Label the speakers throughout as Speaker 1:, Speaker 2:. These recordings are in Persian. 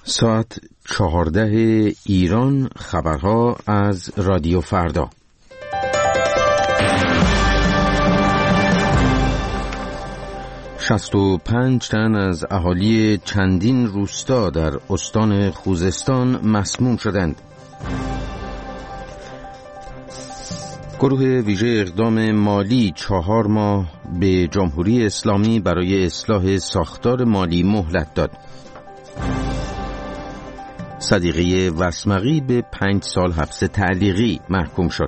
Speaker 1: ساعت 14 ایران. خبرها از رادیو فردا. 65 تن از اهالی چندین روستا در استان خوزستان مسموم شدند. گروه ویژه اقدام مالی 4 ماه به جمهوری اسلامی برای اصلاح ساختار مالی مهلت داد. صدیقه وسمقی به 5 سال حبس تعلیقی محکوم شد.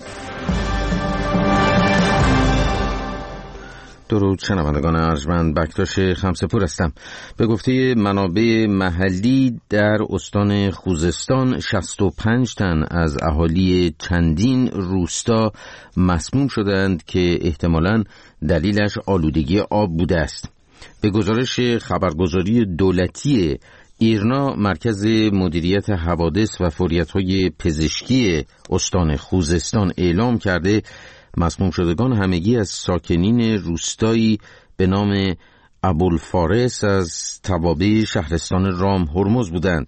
Speaker 1: درود شنوندگان ارجمند، بکتاش خمسه‌پور هستم. به گفته منابع محلی در استان خوزستان 65 تن از اهالی چندین روستا مسموم شدند که احتمالاً دلیلش آلودگی آب بوده است. به گزارش خبرگزاری دولتی ایرنا، مرکز مدیریت حوادث و فوریت‌های پزشکی استان خوزستان اعلام کرده مسموم شدگان همگی از ساکنین روستایی به نام ابوالفارس از توابع شهرستان رام هرمز بودند.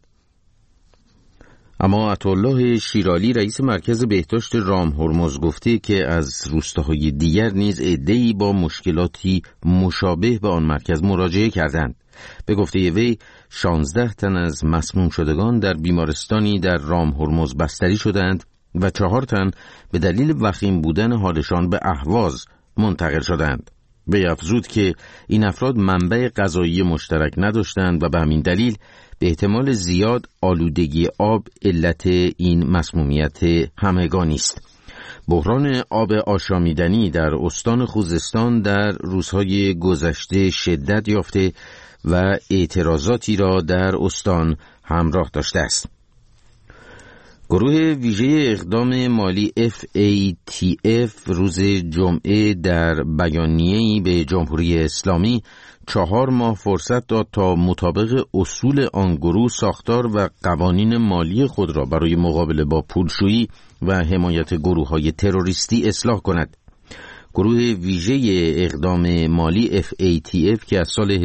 Speaker 1: اما عطاالله شیرالی، رئیس مرکز بهداشت رام هرمز، گفته که از روستاهای دیگر نیز عده‌ای با مشکلاتی مشابه به آن مرکز مراجعه کردند. به گفته وی 16 تن از مسموم شدگان در بیمارستانی در رام هرمز بستری شدند و 4 تن به دلیل وخیم بودن حالشان به اهواز منتقل شدند. وی افزود که این افراد منبع غذایی مشترک نداشتند و به همین دلیل به احتمال زیاد آلودگی آب علت این مسمومیت همگانی است. بحران آب آشامیدنی در استان خوزستان در روزهای گذشته شدت یافته و اعتراضاتی را در استان همراه داشته است. گروه ویژه اقدام مالی FATF روز جمعه در بیانیه‌ای به جمهوری اسلامی 4 ماه فرصت داد تا مطابق اصول آن گروه ساختار و قوانین مالی خود را برای مقابله با پولشویی و حمایت گروه‌های تروریستی اصلاح کند. گروه ویژه اقدام مالی FATF که از سال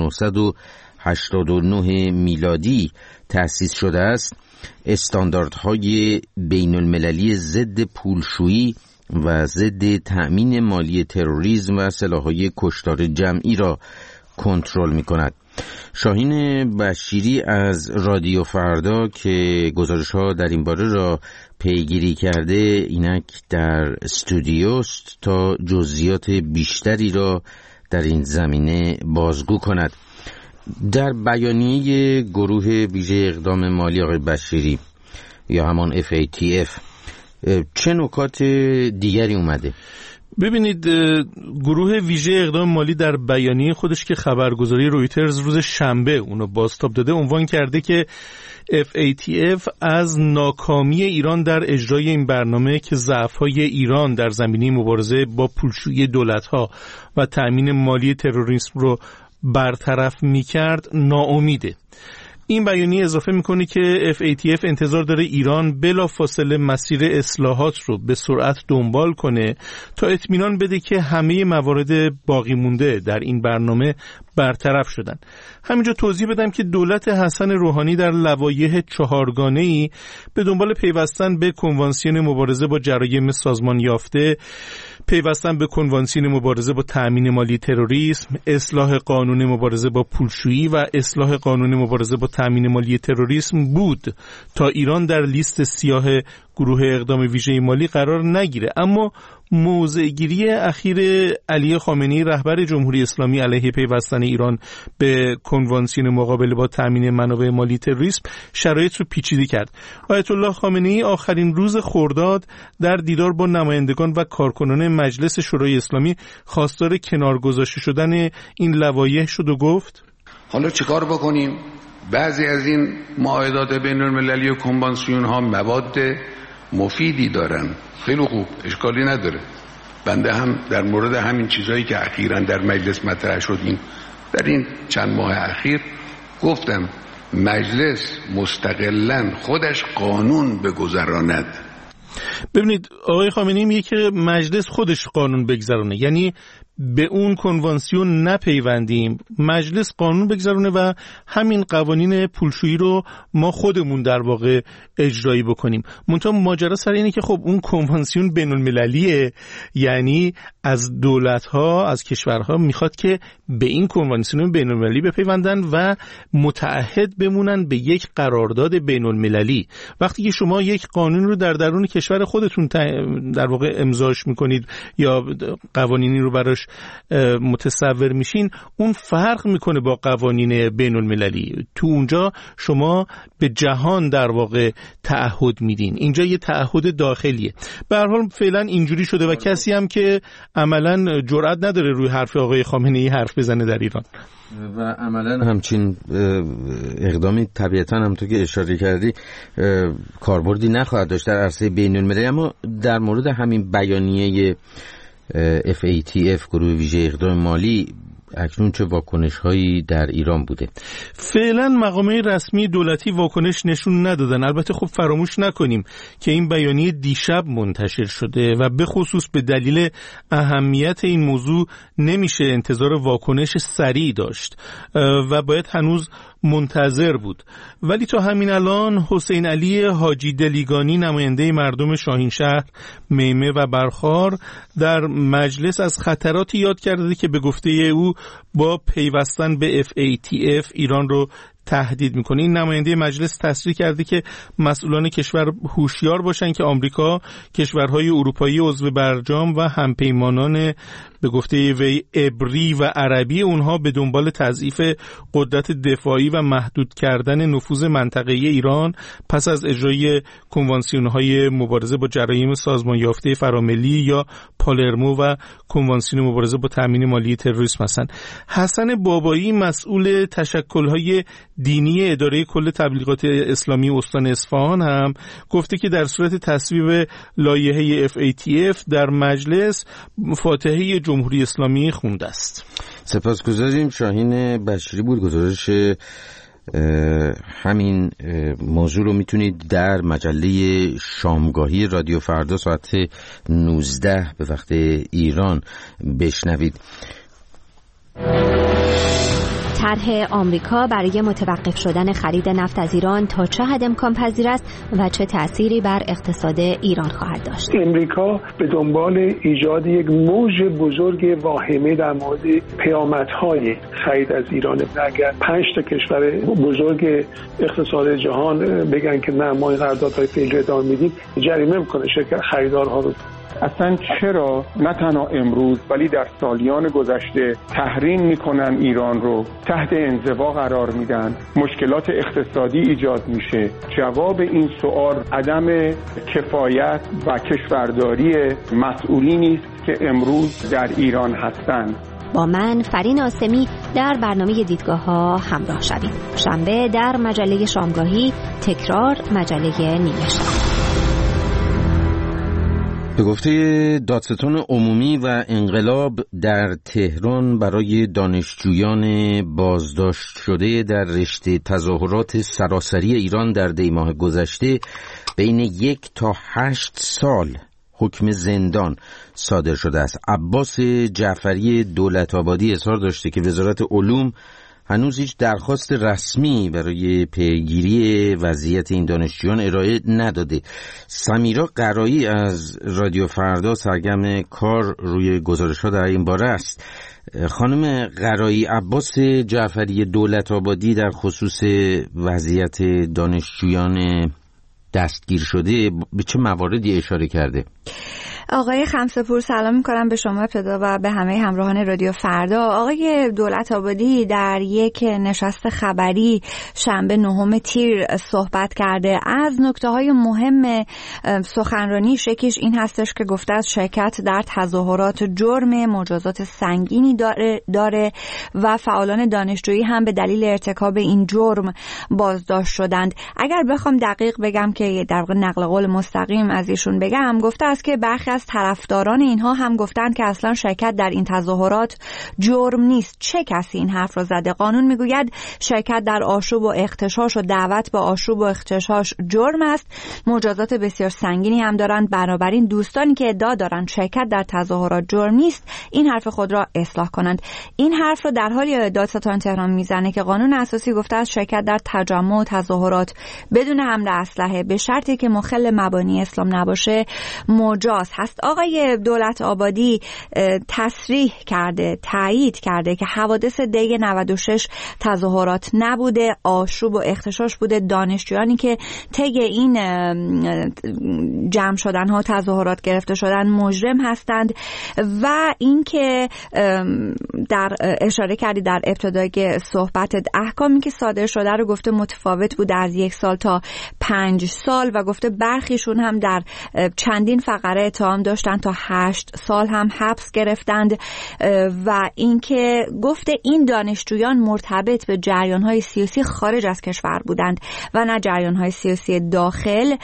Speaker 1: 1989 میلادی تأسیس شده است، استانداردهای بین المللی ضد پولشویی و ضد تأمین مالی تروریسم و سلاح‌های کشتار جمعی را کنترل می‌کند. شاهین بشیری از رادیو فردا که گزارش‌ها در این باره را پیگیری کرده اینک در استودیوست تا جزئیات بیشتری را در این زمینه بازگو کند. در بیانیه گروه ویژه اقدام مالی آقای بشیری یا همان FATF چه نکات دیگری اومده؟
Speaker 2: ببینید، گروه ویژه اقدام مالی در بیانیه خودش که خبرگزاری رویترز روز شنبه اونو بازتاب داده عنوان کرده که FATF از ناکامی ایران در اجرای این برنامه که ضعف‌های ایران در زمینه مبارزه با پولشویی دولت‌ها و تأمین مالی تروریسم رو برطرف می‌کرد ناامیده. این بیانیه اضافه میکنه که FATF انتظار داره ایران بلافاصله مسیر اصلاحات رو به سرعت دنبال کنه تا اطمینان بده که همه موارد باقی مونده در این برنامه برطرف شدن. همینجا توضیح بدم که دولت حسن روحانی در لوایح 4گانه‌ای به دنبال پیوستن به کنوانسیون مبارزه با جرایم سازمان یافته، پیوستن به کنوانسیون مبارزه با تأمین مالی تروریسم، اصلاح قانون مبارزه با پولشویی و اصلاح قانون مبارزه با تأمین مالی تروریسم بود تا ایران در لیست سیاه گروه اقدام ویژه مالی قرار نگیره. اما موضع‌گیری اخیر علی خامنه‌ای رهبر جمهوری اسلامی علیه پیوستن ایران به کنوانسیون مقابله با تأمین منابع مالی تروریسم شرایط رو پیچیده کرد. آیت الله خامنه‌ای آخرین روز خرداد در دیدار با نمایندگان و کارکنان مجلس شورای اسلامی خواستار کنار گذاشته شدن این لوایح شد و گفت
Speaker 3: حالا چیکار بکنیم؟ بعضی از این معاهدات بین‌المللی و کنوانسیون ها مواد مفیدی دارن، خیلی خوب، اشکالی نداره. بنده هم در مورد همین چیزایی که اخیراً در مجلس مطرح شدیم در این چند ماه اخیر گفتم مجلس مستقلاً خودش قانون بگذراند.
Speaker 2: ببینید، آقای خامنه‌ای میگه که مجلس خودش قانون بگذرونه، یعنی به اون کنوانسیون نپیوندیم، مجلس قانون بگذارونه و همین قوانین پولشویی رو ما خودمون در واقع اجرایی بکنیم. منتها ماجرا سر اینه که خب اون کنوانسیون بین المللیه، یعنی از دولت‌ها، از کشورها میخواد که به این کنوانسیون بین المللی بپیوندن و متعهد بمونن به یک قرارداد بین المللی. وقتی که شما یک قانون رو در درون کشور خودتون در واقع امضاش میکنید یا قوانینی رو براش متصور میشین، اون فرق میکنه با قوانین بین المللی. تو اونجا شما به جهان در واقع تعهد میدین، اینجا یه تعهد داخلیه. به هر حال فعلا اینجوری شده و کسی هم که عملا جرئت نداره روی حرف آقای خامنه‌ای حرف بزنه در ایران
Speaker 1: و عملا همچین اقدامی طبیعتا هم تو که اشاره کردی کاربردی نخواهد داشت در عرصه بین المللی. اما در مورد همین بیانیه FATF گروه ویژه اقدام مالی اکنون چه واکنش هایی در ایران بوده؟
Speaker 2: فعلا مقامات رسمی دولتی واکنش نشون ندادن. البته خب فراموش نکنیم که این بیانیه دیشب منتشر شده و به خصوص به دلیل اهمیت این موضوع نمیشه انتظار واکنش سریع داشت و باید هنوز منتظر بود. ولی تا همین الان حسین علی حاجی دلیگانی نماینده مردم شاهینشهر، میمه و برخار در مجلس از خطراتی یاد کرده که به گفته او با پیوستن به FATF ایران رو تهدید میکنه. این نماینده مجلس تصریح کرده که مسئولان کشور هوشیار باشن که آمریکا، کشورهای اروپایی عضو برجام و همپیمانان به گفته وی عبری و عربی اونها به دنبال تضعیف قدرت دفاعی و محدود کردن نفوذ منطقه‌ای ایران پس از اجرای کنوانسیون‌های مبارزه با جرایم سازمان یافته فراملی یا پالرمو و کنوانسیون مبارزه با تامین مالی تروریسم هستند. حسن بابایی مسئول تشکل‌های دینی اداره کل تبلیغات اسلامی استان اصفهان هم گفته که در صورت تصویب لایحه FATF در مجلس فاتحه جمهوری اسلامی خونده است.
Speaker 1: سپاسگزاریم. شاهین بشری بود. گزارش همین موضوع رو میتونید در مجله شامگاهی رادیو فردا ساعت 19 به وقت ایران بشنوید.
Speaker 4: طرح آمریکا برای متوقف شدن خرید نفت از ایران تا چه حد امکان پذیر است و چه تأثیری بر اقتصاد ایران خواهد داشت؟
Speaker 5: امریکا به دنبال ایجاد یک موج بزرگ واهمه در مورد پیامدهای خرید از ایران. اگر 5 تا کشور بزرگ اقتصاد جهان بگن که نه ما این قراردادهای فعلی ادامه میدیم، جریمه میکنه شرکت خریدارها رو.
Speaker 6: اصلا چرا نه تنها امروز ولی در سالیان گذشته تحریم میکنن ایران رو، تحت انزوا قرار میدن، مشکلات اقتصادی ایجاد میشه؟ جواب این سوال عدم کفایت و کشورداری مسئولینی است که امروز در ایران هستند.
Speaker 4: با من فرین آسمی در برنامه دیدگاه‌ها همراه شوید. شنبه در مجله شامگاهی، تکرار مجله نیمه شب.
Speaker 1: به گفته دادستان عمومی و انقلاب در تهران برای دانشجویان بازداشت شده در رشته تظاهرات سراسری ایران در دی ماه گذشته بین 1 تا 8 سال حکم زندان صادر شده است. عباس جعفری دولت‌آبادی اظهار داشته که وزارت علوم هنوز هیچ درخواست رسمی برای پیگیری وضعیت این دانشجویان ارائه نداده. سمیرا قرایی از رادیو فردا سرگرم کار روی گزارش‌ها در این باره است. خانم قرایی، عباس جعفری دولت‌آبادی در خصوص وضعیت دانشجویان دستگیر شده به چه مواردی اشاره کرده؟
Speaker 7: آقای خمسه‌پور سلام می‌کنم به شما ابتدا و به همه همراهان رادیو فردا. آقای دولت‌آبادی در یک نشست خبری شنبه 9 تیر صحبت کرده. از نکته‌های مهم سخنرانیش یکیش این هستش که گفته از شرکت در تظاهرات جرم، مجازات سنگینی داره و فعالان دانشجویی هم به دلیل ارتکاب این جرم بازداشت شدند. اگر بخوام دقیق بگم که که در واقع نقل قول مستقیم از ایشون بگم، گفته است که برخی از طرفداران اینها هم گفتند که اصلا شرکت در این تظاهرات جرم نیست. چه کسی این حرف را زده؟ قانون میگوید شرکت در آشوب و اغتشاش و دعوت به آشوب و اغتشاش جرم است. مجازات بسیار سنگینی هم دارند. بنابراین دوستانی که ادعا دارند شرکت در تظاهرات جرم نیست، این حرف خود را اصلاح کنند. این حرف رو در حالی دادستان تهران میزنه که قانون اساسی گفته است شرکت در تجمع و تظاهرات بدون حمل اسلحه به شرطی که مخل مبانی اسلام نباشه مجاز هست. آقای دولت آبادی تصریح کرده، تایید کرده که حوادث دی 96 تظاهرات نبوده، آشوب و اغتشاش بوده. دانشجویانی که طی این جمع شدن ها تظاهرات گرفته شدن مجرم هستند. و اینکه در اشاره کردی در ابتدای صحبتت، احکامی که صادر شده رو گفته متفاوت بود از 1 سال تا 5 سال و گفته برخیشون هم در چندین فقره اتهام داشتن تا 8 سال هم حبس گرفتند. و اینکه گفته این دانشجویان مرتبط به جریان‌های سیاسی خارج از کشور بودند و نه جریان‌های سیاسی داخل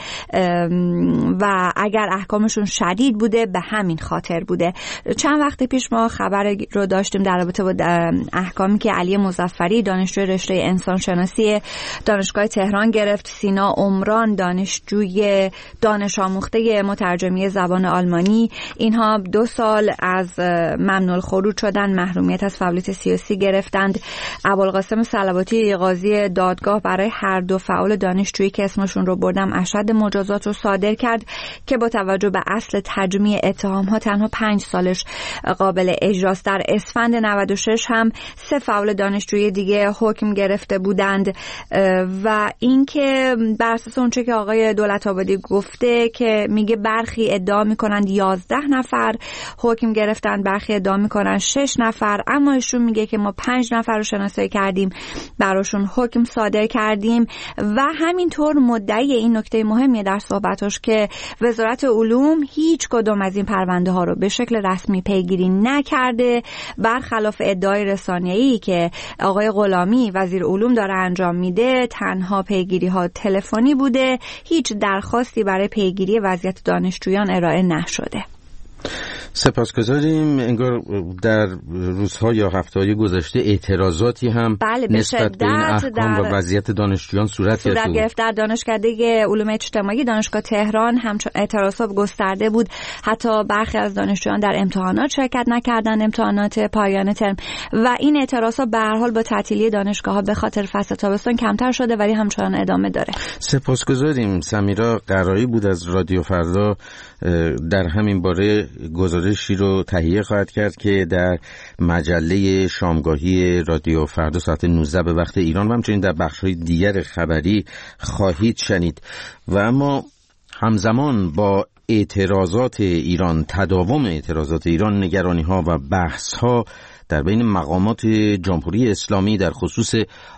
Speaker 7: و اگر احکامشون شدید بوده به همین خاطر بوده. چند وقت پیش ما خبر رو داشتیم در رابطه با احکامی که علی مظفری دانشجوی رشته انسان شناسی دانشگاه تهران گرفت، سینا عمران دانشجوی دانش آموخته مترجمی زبان آلمانی، اینها 2 سال از ممنوع الخروج شدن، محرومیت از فعالیت سیاسی گرفتند. ابوالقاسم صلواتی قاضی دادگاه برای هر دو فعال دانشجویی که اسمشون رو بردم اشد مجازات رو صادر کرد که با توجه به اصل تجمیع اتهام ها تنها 5 سالش قابل اجراست. در اسفند 96 هم 3 فعال دانشجویی دیگه حکم گرفته بودند. و اینکه بر اساس اونچه که آقای دولت آبادی گفته که میگه برخی ادعا میکنند 11 نفر حکم گرفتن، برخی ادعا میکنن 6 نفر، اما ایشون میگه که ما 5 نفر رو شناسایی کردیم، براشون حکم صادر کردیم. و همینطور مدعی این نکته مهمیه در صحبتاش که وزارت علوم هیچ کدوم از این پرونده ها رو به شکل رسمی پیگیری نکرده، برخلاف ادعای رسانه‌ای که آقای غلامی وزیر علوم داره انجام میده. تنها پیگیری ها تلفنی بوده، هیچ درخواستی برای پیگیری وضعیت دانشجویان ارائه نشده.
Speaker 1: سپاسگزاریم. انگار در روزها یا هفته‌های گذشته اعتراضاتی هم نسبت به این احکام و وضعیت دانشجویان صورت
Speaker 7: گرفت. در دانشکده علوم اجتماعی دانشگاه تهران هم اعتراضات گسترده بود. حتی برخی از دانشجویان در امتحانات شرکت نکردند، امتحانات پایان ترم، و این اعتراضات به هر حال با تعطیلی دانشگاه‌ها به خاطر فصل تابستان کمتر شده ولی همچنان ادامه داره.
Speaker 1: سپاسگزاریم. سمیرا قرایی بود از رادیو فردا در همین باره گزارشی رو تهیه خواهد کرد که در مجله شامگاهی رادیو فردا ساعت 19 به وقت ایران و همچنین در بخش‌های دیگر خبری خواهید شنید. و اما همزمان با اعتراضات ایران، تداوم اعتراضات ایران، نگرانی‌ها و بحث‌ها در بین مقامات جمهوری اسلامی در خصوص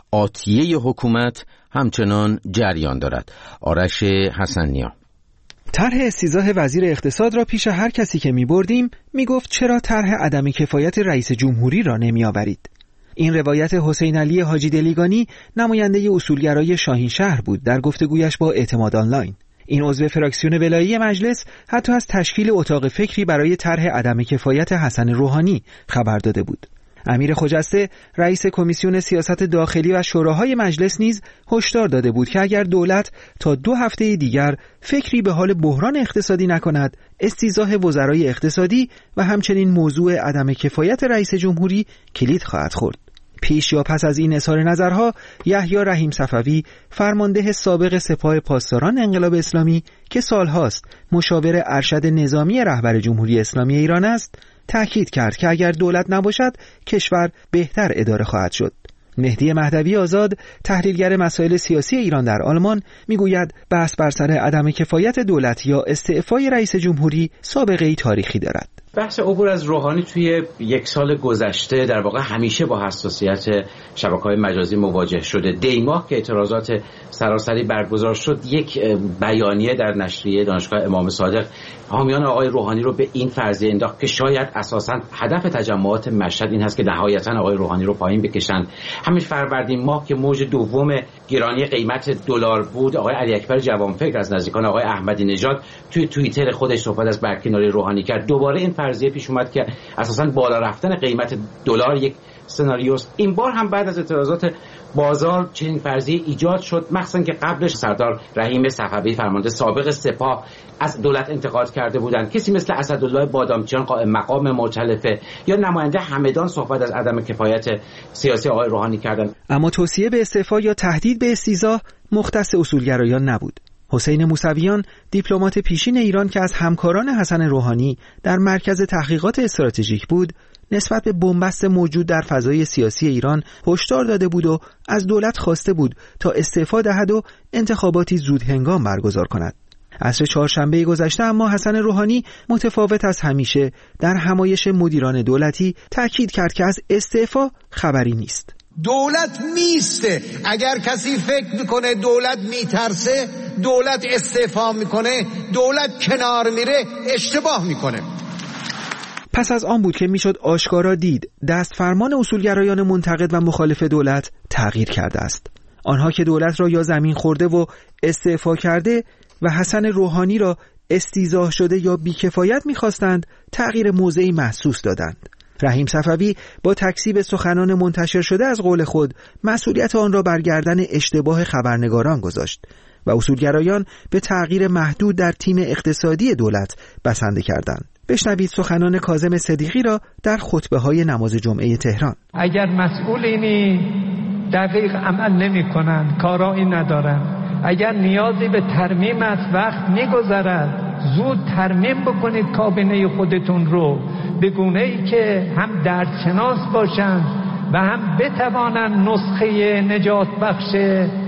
Speaker 1: آتیه حکومت همچنان جریان دارد. آرش حسن‌نیا.
Speaker 8: طرح استیضاح وزیر اقتصاد را پیش هر کسی که می‌بردیم میگفت چرا طرح عدم کفایت رئیس جمهوری را نمی‌آورید. این روایت حسین علی حاجی دلیگانی نماینده اصولگرای شاهین شهر بود در گفتگویش با اعتماد آنلاین. این عضو فراکسیون ولایی مجلس حتی از تشکیل اتاق فکری برای طرح عدم کفایت حسن روحانی خبر داده بود. امیر خجسته رئیس کمیسیون سیاست داخلی و شوراهای مجلس نیز هشدار داده بود که اگر دولت تا 2 هفته دیگر فکری به حال بحران اقتصادی نکند، استیضاح وزرای اقتصادی و همچنین موضوع عدم کفایت رئیس جمهوری کلید خواهد خورد. پیش یا پس از این اظهار نظرها، یحیی رحیم صفوی فرمانده سابق سپاه پاسداران انقلاب اسلامی که سالهاست مشاور ارشد نظامی رهبر جمهوری اسلامی ایران است، تأکید کرد که اگر دولت نباشد کشور بهتر اداره خواهد شد. مهدی مهدوی آزاد، تحلیلگر مسائل سیاسی ایران در آلمان، میگوید بحث بر سر عدم کفایت دولت یا استعفای رئیس جمهوری سابقه‌ای تاریخی دارد.
Speaker 9: بحث عبور از روحانی توی یک سال گذشته در واقع همیشه با حساسیت شبکه‌های مجازی مواجه شده. دیماه که اعتراضات سراسری برگزار شد، یک بیانیه در نشریه دانشگاه امام صادق حامیان آقای روحانی رو به این فرضیه انداخت که شاید اساساً هدف تجمعات مشهد این هست که نهایتاً آقای روحانی رو پایین بکشن. همین فروردین ماه که موج دوم گرانی قیمت دلار بود، آقای علی اکبر جوانفکر از نزدیکان آقای احمدی نژاد توی توییتر خودش صحبت از برکناری روحانی کرد. دوباره این فرضیه پیش اومد که اساساً بالا رفتن قیمت دلار یک سناریوست. این بار هم بعد از اعتراضات بازار چنین فرضیه ایجاد شد، مخصوصا که قبلش سردار رحیم صفوی فرمانده سابق سپاه از دولت انتقاد کرده بودند. کسی مثل اسدالله بادامچیان قائم مقام مؤتلفه یا نماینده همدان صحبت از عدم کفایت سیاسی آقای روحانی کردند.
Speaker 8: اما توصیه به استعفا یا تهدید به استیضاح مختص اصولگرایان نبود. حسین موسویان، دیپلمات پیشین ایران که از همکاران حسن روحانی در مرکز تحقیقات استراتژیک بود، نسبت به بنبست موجود در فضای سیاسی ایران هشدار داده بود و از دولت خواسته بود تا استعفا دهد و انتخاباتی زود هنگام برگزار کند. عصر چهارشنبه گذشته اما حسن روحانی متفاوت از همیشه در همایش مدیران دولتی تاکید کرد که از استعفا خبری نیست.
Speaker 10: دولت میسته. اگر کسی فکر میکنه دولت میترسه، دولت استعفا میکنه، دولت کنار میره، اشتباه میکنه.
Speaker 8: پس از آن بود که میشد آشکارا دید دست فرمان اصولگرایان منتقد و مخالف دولت تغییر کرده است. آنها که دولت را یا زمین خورده و استعفا کرده و حسن روحانی را استیضاح شده یا بیکفایت میخواستند، تغییر موضعی محسوس دادند. رحیم صفوی با تکذیب سخنان منتشر شده از قول خود مسئولیت آن را بر گردن اشتباه خبرنگاران گذاشت و اصولگرایان به تغییر محدود در تیم اقتصادی دولت بسنده کردند. بشنوید سخنان کاظم صدیقی را در خطبه‌های نماز جمعه تهران.
Speaker 11: اگر مسئولینی دقیق عمل نمی‌کنند، کارایی ندارند، اگر نیازی به ترمیم از وقت می‌گذرد، زود ترمیم بکنید کابینه خودتون رو به گونه‌ای که هم دردشناس باشند و هم بتوانند نسخه نجات بخش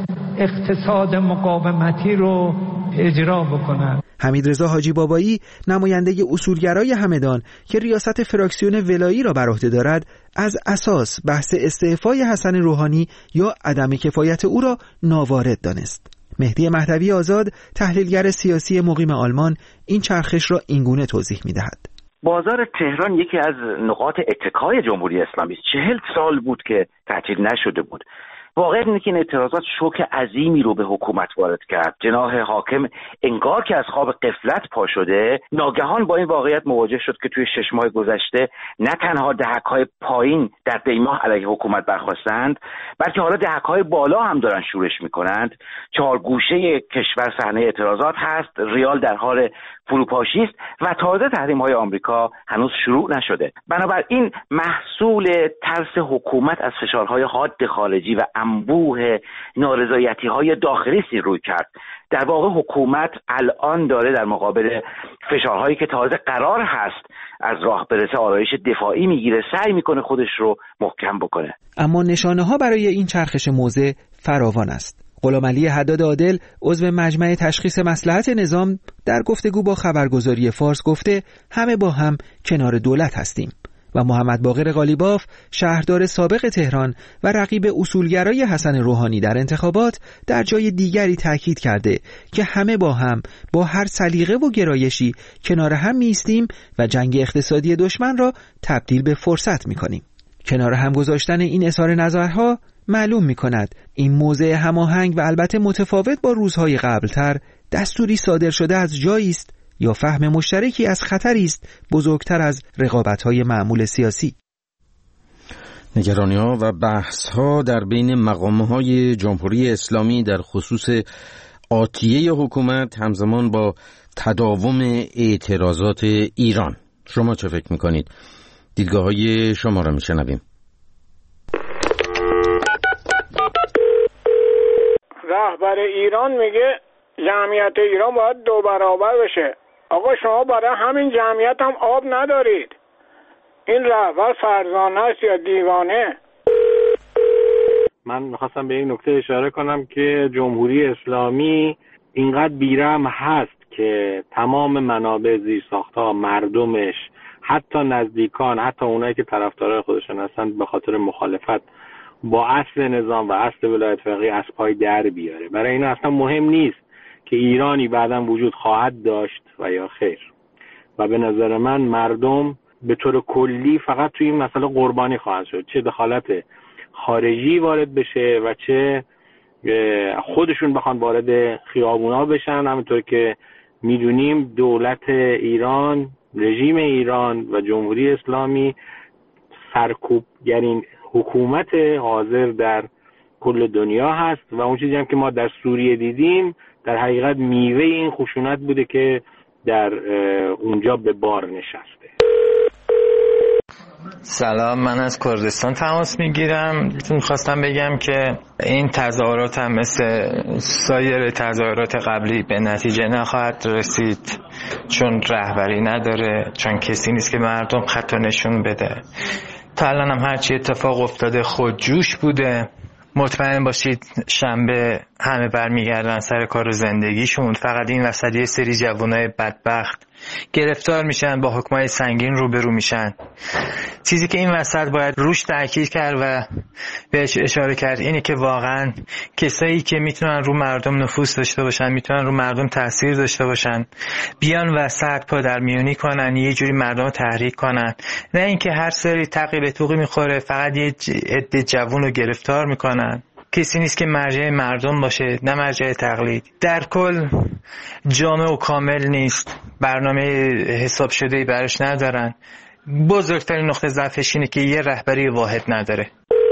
Speaker 11: اقتصاد مقاومتی رو اجرا بکنند.
Speaker 8: حمیدرضا حاجی بابایی، نماینده اصولگرای همدان که ریاست فراکسیون ولایی را بر عهده دارد، از اساس بحث استعفای حسن روحانی یا عدم کفایت او را ناوارد دانست. مهدی مهدوی آزاد، تحلیلگر سیاسی مقیم آلمان، این چرخش را اینگونه توضیح می‌دهد.
Speaker 12: بازار تهران یکی از نقاط اتکای جمهوری اسلامی است. 40 سال بود که تعطیل نشده بود. واقعیت اینه که این اعتراضات شوک عظیمی رو به حکومت وارد کرد. جناح حاکم انگار که از خواب غفلت پا شده، ناگهان با این واقعیت مواجه شد که توی 6 ماه گذشته نه تنها دهک‌های پایین در دیماه علیه حکومت برخاستند، بلکه حالا دهک‌های بالا هم دارن شورش میکنند. 4 گوشه کشور صحنه اعتراضات هست، ریال در حال فروپاشی است و تازه تحریم‌های آمریکا هنوز شروع نشده. بنابراین محصول ترس حکومت از فشارهای حاد خارجی و انبوه نارضایتی‌های داخلی روی کرد. در واقع حکومت الان داره در مقابل فشارهایی که تازه قرار هست از راه برسه آرایش دفاعی میگیره، سعی میکنه خودش رو محکم بکنه.
Speaker 8: اما نشانه‌ها برای این چرخش موضع فراوان است. غلامعلی حداد عادل، عضو مجمع تشخیص مصلحت نظام، در گفتگو با خبرگزاری فارس گفته همه با هم کنار دولت هستیم و محمد باقر قالیباف، شهردار سابق تهران و رقیب اصولگرای حسن روحانی در انتخابات، در جای دیگری تاکید کرده که همه با هم با هر سلیقه و گرایشی کنار هم می‌ایستیم و جنگ اقتصادی دشمن را تبدیل به فرصت می‌کنیم. کنار هم گذاشتن این اظهار نظرها معلوم می‌کند این موضع هماهنگ و البته متفاوت با روزهای قبلتر دستوری صادر شده از جایی است یا فهم مشترکی از خطری است بزرگتر از رقابت‌های معمول سیاسی.
Speaker 1: نگرانی‌ها و بحث‌ها در بین مقام‌های جمهوری اسلامی در خصوص آتیه حکومت همزمان با تداوم اعتراضات ایران. شما چه فکر می‌کنید؟ دیدگاه‌های شما را می‌شنویم.
Speaker 13: رهبر ایران میگه جمعیت ایران باید 2 برابر بشه. آقا شما برای همین جمعیت هم آب ندارید. این رهبر فرزانه است یا دیوانه؟
Speaker 14: من میخواستم به این نکته اشاره کنم که جمهوری اسلامی اینقدر بیرحم هست که تمام منابع زیرساخت‌ها، مردمش، حتی نزدیکان، حتی اونایی که طرفدارای خودشون هستن، به خاطر مخالفت با اصل نظام و اصل ولایت فقیه از پای در بیاره. برای این اصلا مهم نیست که ایرانی بعداً وجود خواهد داشت و یا خیر. و به نظر من مردم به طور کلی فقط توی این مسئله قربانی خواهد شد، چه دخالت خارجی وارد بشه و چه خودشون بخوان وارد خیابونا بشن. همونطور که میدونیم دولت ایران، رژیم ایران و جمهوری اسلامی سرکوبگرین حکومت حاضر در کل دنیا هست و اون چیزی هم که ما در سوریه دیدیم در حقیقت میوه این خشونت بوده که در اونجا به بار نشسته.
Speaker 15: سلام، من از کردستان تماس میگیرم. میخواستم بگم که این تظاهرات هم مثل سایر تظاهرات قبلی به نتیجه نخواهد رسید، چون رهبری نداره، چون کسی نیست که مردم خط نشون بده. تا الان هم هرچی اتفاق افتاده خودجوش بوده. مطمئن باشید شنبه همه برمیگردن سر کار و زندگیشون. فقط این وسط یه سری جوانای بدبخت گرفتار میشن، با حکمای سنگین روبرو میشن. چیزی که این وسط باید روش تاکید کرد و بهش اشاره کرد اینه که واقعا کسایی که میتونن رو مردم نفوذ داشته باشن، میتونن رو مردم تاثیر داشته باشن، بیان وسط پادرمیونی کنن، یه جوری مردم رو تحریک کنن، نه اینکه هر سری تقی توقی میخوره فقط یه عده جوون رو گرفتار میکنن. کسی نیست که مرجع مردم باشه، نه مرجع تقلید. در کل جامع و کامل نیست، برنامه حساب شده‌ای براش ندارن. بزرگترین نقطه ضعفش اینه که یه رهبری واحد نداره.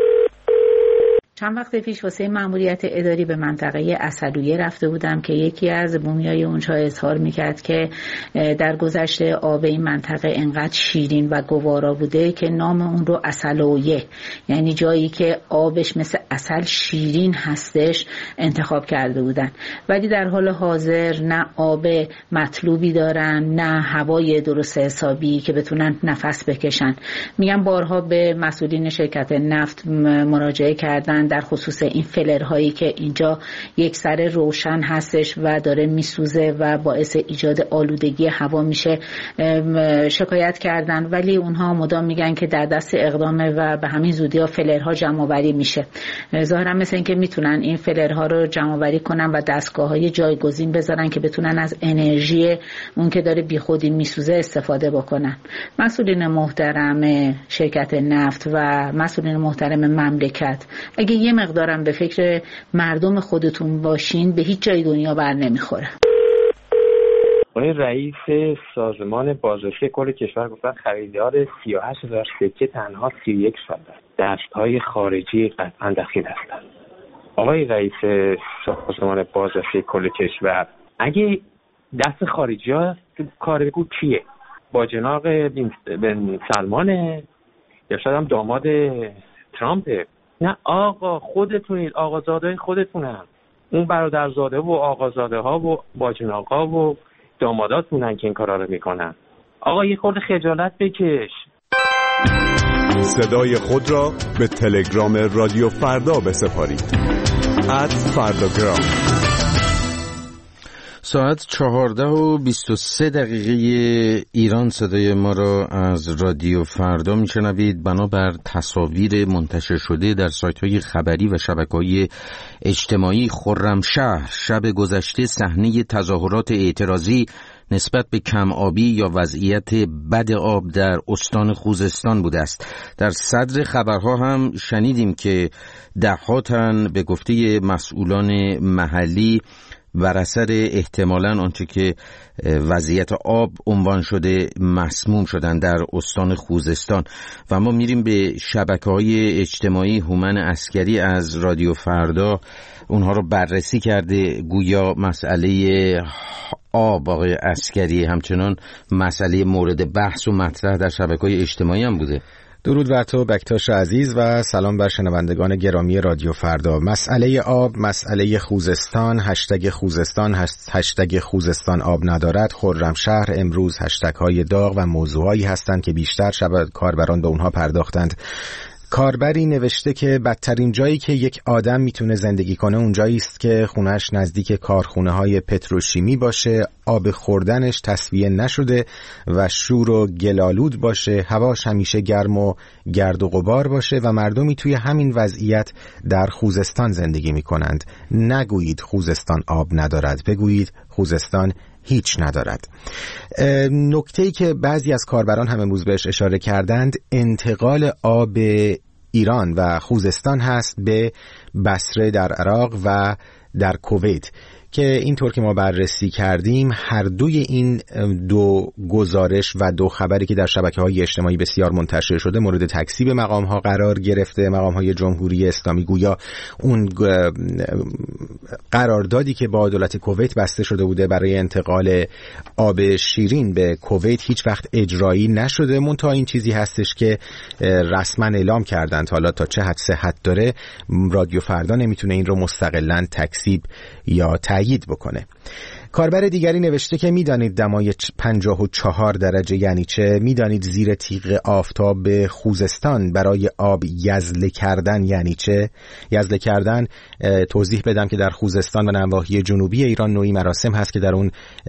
Speaker 16: چند وقت پیش واسه مأموریت اداری به منطقه عسلویه رفته بودم که یکی از بومیای اونجا اظهار میکرد که در گذشته آب این منطقه انقدر شیرین و گوارا بوده که نام اون رو عسلویه، یعنی جایی که آبش مثل عسل شیرین هستش، انتخاب کرده بودن. ولی در حال حاضر نه آب مطلوبی دارن، نه هوای درست حسابی که بتونن نفس بکشن. میگم بارها به مسئولین شرکت نفت مراجعه کردن در خصوص این فلرهایی که اینجا یک سر روشن هستش و داره میسوزه و باعث ایجاد آلودگی هوا میشه، شکایت کردن، ولی اونها مدام میگن که در دست اقدامه و به همین زودی ها فلرها جمع آوری میشه. ظاهرا مثل این که میتونن این فلرها رو جمع آوری کنن و دستگاه‌های جایگزین بذارن که بتونن از انرژی اون که داره بیخودی میسوزه استفاده بکنن. مسئولین محترم شرکت نفت و مسئولین محترم مملکت، اگه یه مقدارم به فکر مردم خودتون باشین به هیچ جای دنیا بر نمیخوره.
Speaker 17: آقای رئیس سازمان بازرسی کل کشور گفتن خریدار 38,000 سکه تنها 31 سال دستهای خارجی قطعا دخیل هستند. آقای رئیس سازمان بازرسی کل کشور، اگه دست خارجی ها کار بگو کیه؟ با جناب بن سلمانه یا شاید هم داماد ترامپه؟ نه آقا، خودتونید، آقازاده خودتونن، اون برادرزاده و آقازاده ها و باجناقا و داماداتونن که این کارا رو میکنن. آقا یه خورده خجالت بکش.
Speaker 18: صدای خود را به تلگرام رادیو فردا بسپارید. @فرداگرام.
Speaker 1: ساعت 14:23 ایران صدای ما را از رادیو فردا میشنوید. بنابر تصاویر منتشر شده در سایت‌های خبری و شبکه‌های اجتماعی، خرمشهر شب گذشته صحنه تظاهرات اعتراضی نسبت به کم آبی یا وضعیت بد آب در استان خوزستان بوده است. در صدر خبرها هم شنیدیم که ده‌ها تن به گفته مسئولان محلی بر اثر احتمالاً آنچه که وضعیت آب عنوان شده مسموم شدن در استان خوزستان. و ما میریم به شبکه‌های اجتماعی. هومن عسکری از رادیو فردا اونها رو بررسی کرده، گویا مسئله آب آقای عسکری همچنان مسئله مورد بحث و مطرح در شبکه‌های اجتماعی هم بوده.
Speaker 19: درود بر تو بکتاش عزیز و سلام بر شنوندگان گرامی رادیو فردا. مسئله آب، مسئله خوزستان، هشتگ خوزستان، هشتگ خوزستان آب ندارد، خرمشهر امروز هشتگ های داغ و موضوعایی هستند که بیشتر کاربران به اونها پرداختند. کاربری نوشته که بدترین جایی که یک آدم میتونه زندگی کنه اونجایی است که خونش نزدیک کارخونه‌های پتروشیمی باشه، آب خوردنش تصفیه نشده و شور و گلالود باشه، هواش همیشه گرم و گرد و غبار باشه و مردمی توی همین وضعیت در خوزستان زندگی میکنند. نگویید خوزستان آب ندارد، بگویید خوزستان هیچ ندارد. نکته‌ای که بعضی از کاربران هم امروز بهش اشاره کردند انتقال آب ایران و خوزستان هست به بصره در عراق و در کویت که اینطور که ما بررسی کردیم هر دوی این دو گزارش و دو خبری که در شبکه‌های اجتماعی بسیار منتشر شده مورد تکذیب مقام‌ها قرار گرفته. مقام‌های جمهوری اسلامی گویا اون قراردادی که با دولت کویت بسته شده بوده برای انتقال آب شیرین به کویت هیچ وقت اجرایی نشده. منتها این چیزی هستش که رسما اعلام کردند. حالا تا چه حد صحت داره رادیو فردا نمیتونه این رو مستقلاً تکذیب یا تایید بکنه. کاربر دیگری نوشته که میدانید دمای 54 درجه یعنی چه؟ میدانید زیر تیغ آفتاب خوزستان برای آب یزله کردن یعنی چه؟ یزله کردن توضیح بدم که در خوزستان و نواحی جنوبی ایران نوعی مراسم هست که در اون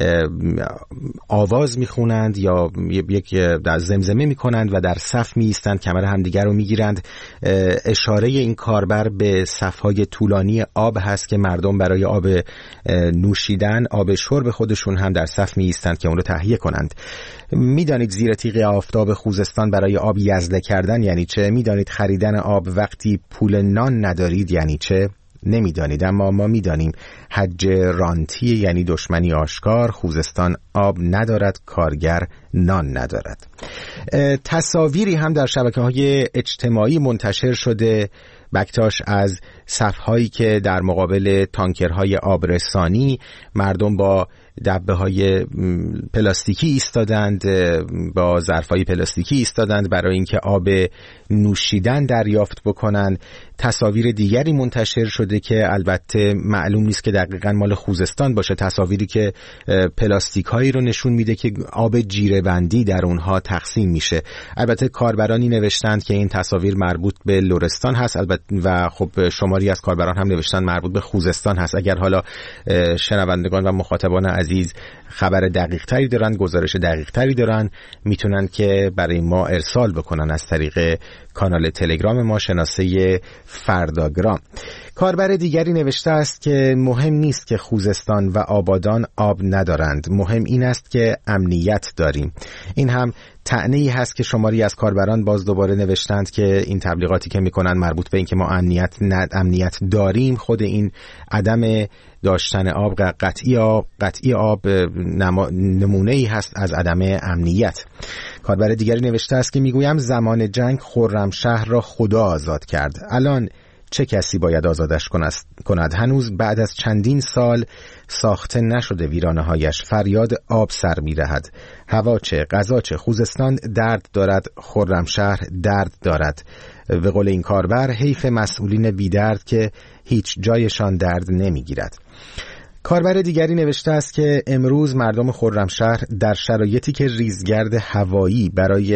Speaker 19: آواز میخونند یا یک در زمزمه میکنند و در صف میایستند، کمر همدیگر رو میگیرند. اشاره این کاربر به صفهای طولانی آب هست که مردم برای آب نوشیدن، آب شرب خودشون هم در صف می ایستند که اون رو تهیه کنند. میدانید زیر تیغ آفتاب خوزستان برای آب یزله کردن یعنی چه؟ میدانید خریدن آب وقتی پول نان ندارید یعنی چه؟ نمیدانید، اما ما میدانیم. حج رانتی یعنی دشمنی آشکار. خوزستان آب ندارد، کارگر نان ندارد. تصاویری هم در شبکه‌های اجتماعی منتشر شده بکتاش از صف‌هایی که در مقابل تانکرهای آبرسانی مردم با دبه‌های پلاستیکی ایستادند، با ظرف‌های پلاستیکی ایستادند برای اینکه آب نوشیدن دریافت بکنند. تصاویر دیگری منتشر شده که البته معلوم نیست که دقیقاً مال خوزستان باشه، تصاویری که پلاستیک‌هایی رو نشون میده که آب جیره‌بندی در اونها تقسیم میشه. البته کاربرانی نوشتند که این تصاویر مربوط به لرستان هست، البته و خب شماری از کاربران هم نوشتن مربوط به خوزستان هست. اگر حالا شنوندگان و مخاطبان عزیز خبر دقیق تری دارن، گزارش دقیق تری دارن، میتونن که برای ما ارسال بکنن از طریق کانال تلگرام ما شناسه فرداگرام. کاربر دیگری نوشته است که مهم نیست که خوزستان و آبادان آب ندارند، مهم این است که امنیت داریم. این هم طعنه‌ای هست که شماری از کاربران باز دوباره نوشتند که این تبلیغاتی که میکنن مربوط به این که ما امنیت داریم، خود این عدم داشتن آب قطعی آب نمونه‌ای هست از عدم امنیت. کاربر دیگری نوشته است که میگویم زمان جنگ خرمشهر را خدا آزاد کرد، الان چه کسی باید آزادش کند؟ هنوز بعد از چندین سال ساخته نشده ویرانه‌هایش، فریاد آب سر می‌رهد. هوا چه، غذا چه، خوزستان درد دارد، خرمشهر درد دارد. به قول این کاربر حیف مسئولین بی‌درد که هیچ جایشان درد نمی‌گیرد. کاربر دیگری نوشته است که امروز مردم خرمشهر در شرایطی که ریزگرد هوایی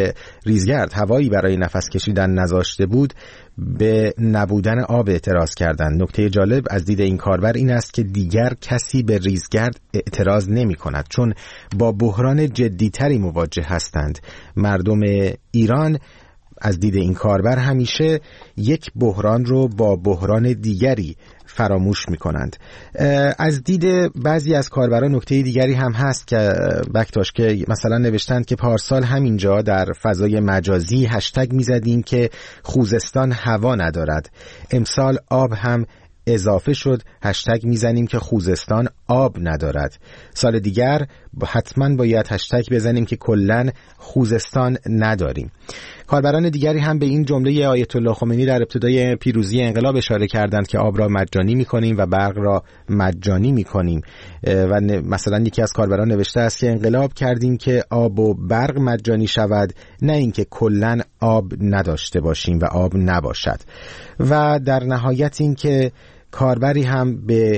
Speaker 19: برای نفس کشیدن نذاشته بود به نبودن آب اعتراض کردند. نکته جالب از دید این کاربر این است که دیگر کسی به ریزگرد اعتراض نمی کند، چون با بحران جدیتری مواجه هستند. مردم ایران از دید این کاربر همیشه یک بحران رو با بحران دیگری فراموش می‌کنند. از دید بعضی از کاربران نکته دیگری هم هست که بکتاش که مثلا نوشتند که پارسال همینجا در فضای مجازی هشتگ می‌زدیم که خوزستان هوا ندارد، امسال آب هم اضافه شد، هشتگ میزنیم که خوزستان آب ندارد. سال دیگر حتما باید هشتگ بزنیم که کلن خوزستان نداریم. کاربران دیگری هم به این جمله آیت الله خمینی در ابتدای پیروزی انقلاب اشاره کردند که آب را مجانی می‌کنیم و برق را مجانی می‌کنیم و مثلا یکی از کاربران نوشته است که انقلاب کردیم که آب و برق مجانی شود، نه اینکه کلن آب نداشته باشیم و آب نباشد. و در نهایت این که کاربری هم به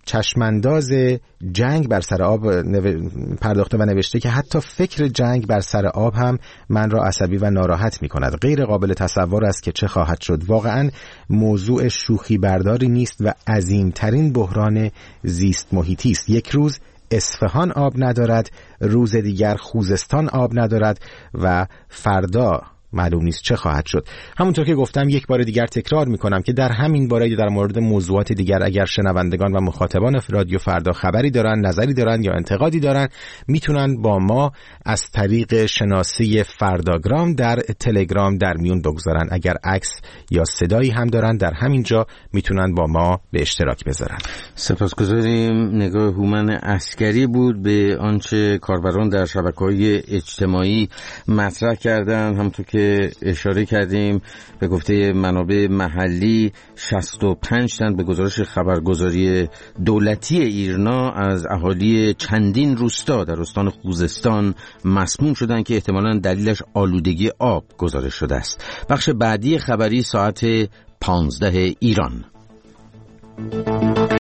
Speaker 19: چشمانداز جنگ بر سر آب پرداخته و نوشته که حتی فکر جنگ بر سر آب هم من را عصبی و ناراحت می کند. غیر قابل تصور است که چه خواهد شد. واقعا موضوع شوخی برداری نیست و عظیمترین بحران زیست محیطی است. یک روز اصفهان آب ندارد، روز دیگر خوزستان آب ندارد و فردا معلوم نیست چه خواهد شد. همونطور که گفتم یک بار دیگر تکرار میکنم که در همین باره در مورد موضوعات دیگر اگر شنوندگان و مخاطبان رادیو فردا خبری دارن، نظری دارن یا انتقادی دارن، میتونن با ما از طریق شناسه فرداگرام در تلگرام در میون بگذارن. اگر عکس یا صدایی هم دارن در همین جا میتونن با ما به اشتراک بذارن.
Speaker 1: سپاسگزاریم. نگاه هومن عسکری بود به آنچه کاربران در شبکه‌های اجتماعی مطرح کردن. همونطور که اشاره کردیم به گفته منابع محلی 65 تن به گزارش خبرگزاری دولتی ایرنا از اهالی چندین روستا در استان خوزستان مسموم شدند که احتمالاً دلیلش آلودگی آب گزارش شده است. بخش بعدی خبری ساعت 15 ایران.